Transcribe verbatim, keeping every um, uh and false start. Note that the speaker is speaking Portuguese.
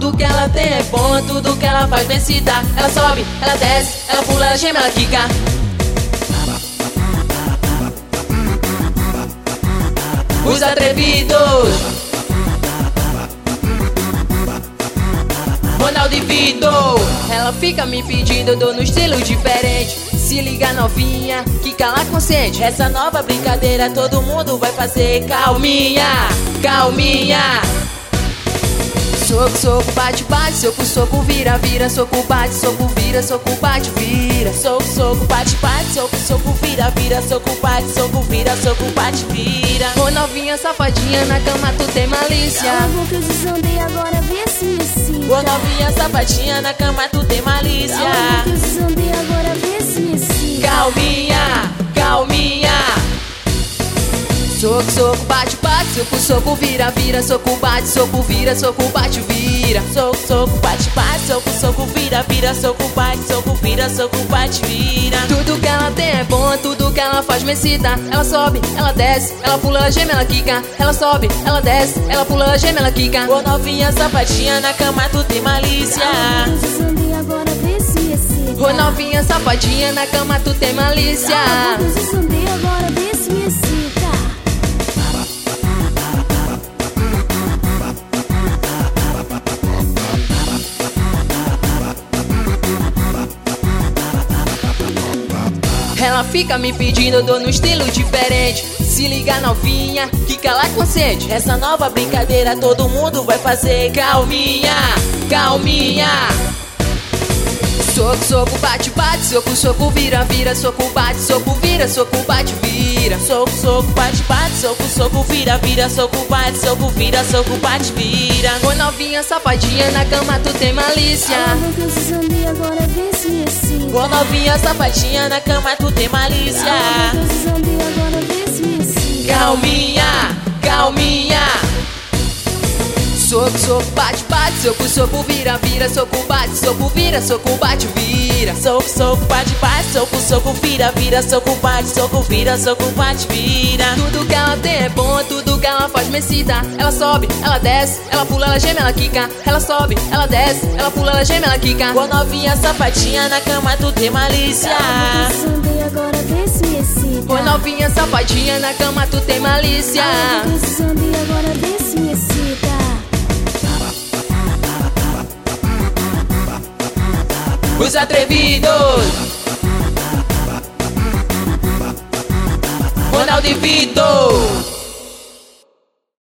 Tudo que ela tem é bom, tudo que ela faz me excitar. Ela sobe, ela desce, ela pula, ela geme, ela quica. Os atrevidos, Ronaldo e Vitor. Ela fica me pedindo, eu dou no estilo diferente. Se liga novinha, que cala consciente. Essa nova brincadeira todo mundo vai fazer. Calminha, calminha. Soco, soco, bate, bate, soco, soco, vira, vira, soco, bate, soco, vira, soco, bate, vira. Soco, soco, bate, bate, soco, soco, vira, vira, soco, bate, soco, vira, soco, bate, vira. Ô novinha safadinha, na cama tu tem malícia. Cala a boca, eu desandei, agora vê se me excita. Ô novinha safadinha, na cama tu tem malícia. Cala a boca, eu desandei, agora vê se me excita. Calminha, calminha. Soco, soco, bate, bate, soco, soco, vira, vira, soco, bate, soco, vira, soco, bate, vira. Soco, soco, bate, bate, soco, soco, vira, vira, soco, bate, soco, vira, soco, bate, vira. Tudo que ela tem é bom, tudo que ela faz me excita. Ela sobe, ela desce, ela pula, ela geme, ela quica. Ela sobe, ela desce, ela pula, ela geme, ela quica. Ô novinha safadinha, na cama tu tem malícia. Cala a boca, eu desandei, agora vê se me excita. Ô novinha safadinha, na cama tu tem malícia. Cala a boca, eu desandei, agora vê se me excita. Ela fica me pedindo, eu dou no estilo diferente. Se liga novinha, que cala consciente. Essa nova brincadeira todo mundo vai fazer. Calminha, calminha. Soco, soco, bate, bate, soco, soco, vira, vira, soco, bate, soco, vira, soco, bate, vira. Soco, soco, bate, bate, soco, soco, vira, vira, soco, bate, soco, vira, soco, bate, vira. Ô novinha safadinha, na cama tu tem malícia. Cala a boca, eu desandei, agora vê se me excita. Ô novinha safadinha, na cama tu tem malícia. Cala a boca, eu desandei, agora vê se me excita. Calminha, calminha. Soco, soco, bate, bate, soco, soco, vira, vira, soco, bate, soco, vira, soco, bate, vira. Soco, soco, bate, bate, soco, soco, vira, vira, soco, bate, soco, vira, soco, bate, vira. Tudo que ela tem é bom, tudo que ela faz me excita. Ela sobe, ela desce, ela pula, ela geme, ela quica. Ela sobe, ela desce, ela pula, ela geme, ela quica. Ô novinha safadinha, na cama tu tem malícia. Cala a boca, eu desandei, agora vê se me excita. Ô novinha safadinha, na cama tu tem malícia. Cala a boca, eu desandei, agora vê se me excita. Os atrevidos, Ronaldo e Vitor.